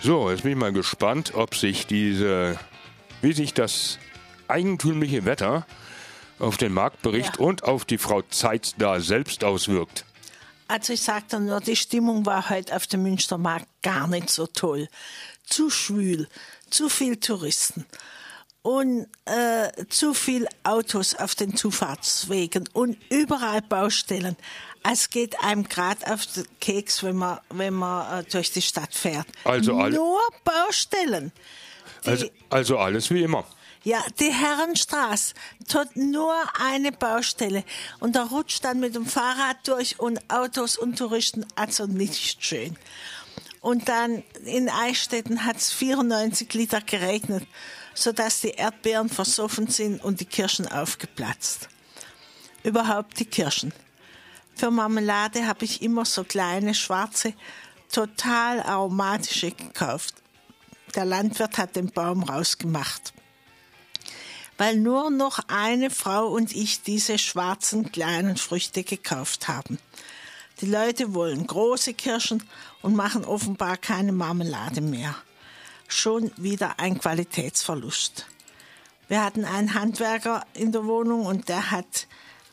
So, jetzt bin ich mal gespannt, wie sich das eigentümliche Wetter auf den Marktbericht und auf die Frau Zeitz da selbst auswirkt. Also ich sag dir nur, die Stimmung war heute auf dem Münstermarkt gar nicht so toll. Zu schwül, zu viel Touristen und zu viel Autos auf den Zufahrtswegen und überall Baustellen. Es geht einem gerade auf den Keks, wenn man durch die Stadt fährt. Nur Baustellen. Also alles wie immer. Ja, die Herrenstraße, dort nur eine Baustelle. Und da rutscht dann mit dem Fahrrad durch und Autos und Touristen, also nicht schön. Und dann in Eichstätten hat es 94 Liter geregnet, sodass die Erdbeeren versoffen sind und die Kirschen aufgeplatzt. Überhaupt die Kirschen. Für Marmelade habe ich immer so kleine, schwarze, total aromatische gekauft. Der Landwirt hat den Baum rausgemacht. Weil nur noch eine Frau und ich diese schwarzen kleinen Früchte gekauft haben. Die Leute wollen große Kirschen und machen offenbar keine Marmelade mehr. Schon wieder ein Qualitätsverlust. Wir hatten einen Handwerker in der Wohnung und der hat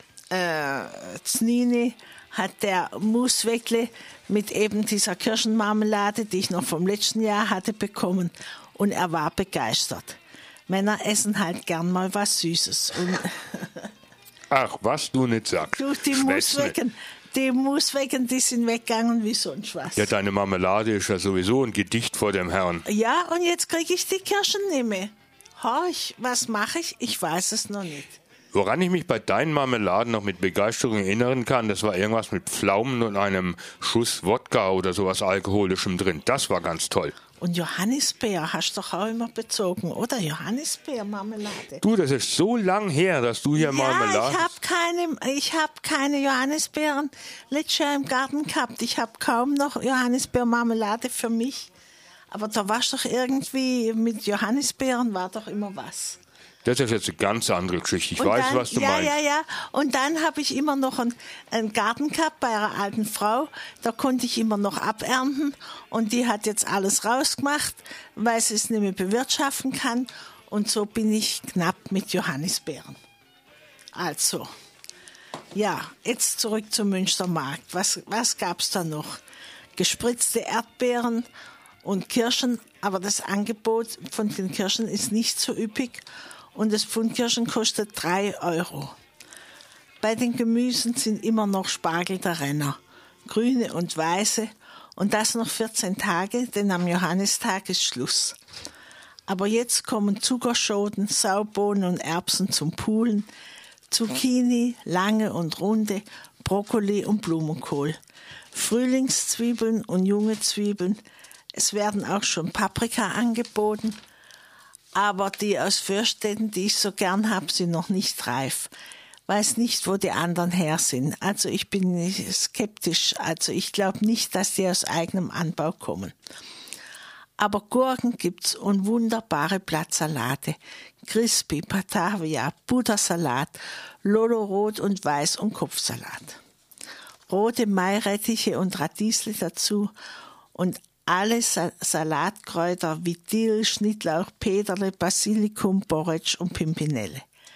Znini hat der Musweckle mit eben dieser Kirschenmarmelade, die ich noch vom letzten Jahr hatte, bekommen. Und er war begeistert. Männer essen halt gern mal was Süßes. Und Ach, was du nicht sagst. Du, die Muswecken, die sind weggegangen wie sonst was. Ja, deine Marmelade ist ja sowieso ein Gedicht vor dem Herrn. Ja, und jetzt kriege ich die Kirschen nicht mehr. Horch, was mache ich? Ich weiß es noch nicht. Woran ich mich bei deinen Marmeladen noch mit Begeisterung erinnern kann, das war irgendwas mit Pflaumen und einem Schuss Wodka oder sowas Alkoholischem drin. Das war ganz toll. Und Johannisbeer hast du doch auch immer bezogen, oder? Johannisbeer-Marmelade. Du, das ist so lang her, dass du hier Marmelade... Ich hab keine Johannisbeeren letztes Jahr im Garten gehabt. Ich habe kaum noch Johannisbeer-Marmelade für mich. Aber da war doch irgendwie, mit Johannisbeeren war doch immer was. Das ist jetzt eine ganz andere Geschichte. Ich weiß, was du meinst. Ja. Und dann habe ich immer noch einen Garten gehabt bei einer alten Frau. Da konnte ich immer noch abernten. Und die hat jetzt alles rausgemacht, weil sie es nicht mehr bewirtschaften kann. Und so bin ich knapp mit Johannisbeeren. Also, ja, jetzt zurück zum Münstermarkt. Was gab's da noch? Gespritzte Erdbeeren und Kirschen. Aber das Angebot von den Kirschen ist nicht so üppig. Und das Pfund Kirschen kostet 3 €. Bei den Gemüsen sind immer noch Spargel der Renner, grüne und weiße, und das noch 14 Tage, denn am Johannistag ist Schluss. Aber jetzt kommen Zuckerschoten, Saubohnen und Erbsen zum Pulen, Zucchini, lange und runde, Brokkoli und Blumenkohl, Frühlingszwiebeln und junge Zwiebeln. Es werden auch schon Paprika angeboten. Aber die aus Fürstetten, die ich so gern habe, sind noch nicht reif. Weiß nicht, wo die anderen her sind. Also ich bin skeptisch. Also ich glaube nicht, dass die aus eigenem Anbau kommen. Aber Gurken gibt's und wunderbare Blattsalate. Crispy, Batavia, Buttersalat, Lolo Rot und Weiß und Kopfsalat. Rote Mairettiche und Radiesle dazu und alle Salatkräuter wie Dill, Schnittlauch, Peterle, Basilikum, Borretsch und Pimpinelle.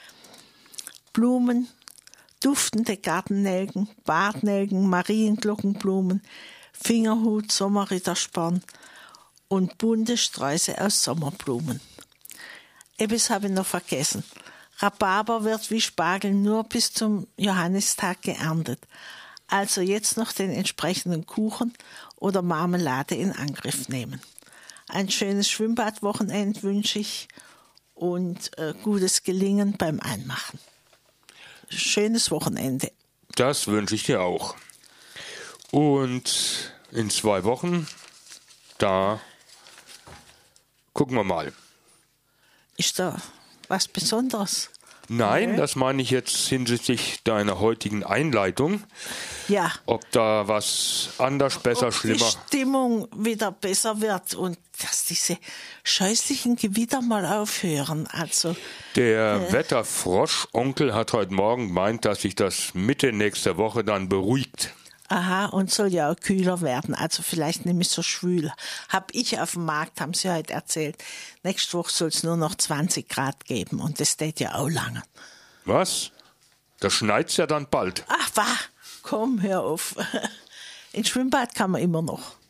Blumen, duftende Gartennelken, Bartnelken, Marienglockenblumen, Fingerhut, Sommerrittersporn und bunte Sträuße aus Sommerblumen. Etwas habe ich noch vergessen. Rhabarber wird wie Spargel nur bis zum Johannistag geerntet. Also jetzt noch den entsprechenden Kuchen oder Marmelade in Angriff nehmen. Ein schönes Schwimmbadwochenende wünsche ich und gutes Gelingen beim Einmachen. Schönes Wochenende. Das wünsche ich dir auch. Und in 2 Wochen, da gucken wir mal. Ist da was Besonderes? Nein, das meine ich jetzt hinsichtlich deiner heutigen Einleitung. Ja. Ob da was anders, besser, schlimmer. Die Stimmung wieder besser wird und dass diese scheußlichen Gewitter mal aufhören. Also der Wetterfrosch-Onkel hat heute Morgen gemeint, dass sich das Mitte nächster Woche dann beruhigt. Aha, und soll ja auch kühler werden, also vielleicht nicht mehr so schwül. Hab ich auf dem Markt, haben sie heute erzählt. Nächste Woche soll es nur noch 20 Grad geben und das geht ja auch lange. Was? Da schneit's ja dann bald. Ach, komm, hör auf. Ins Schwimmbad kann man immer noch.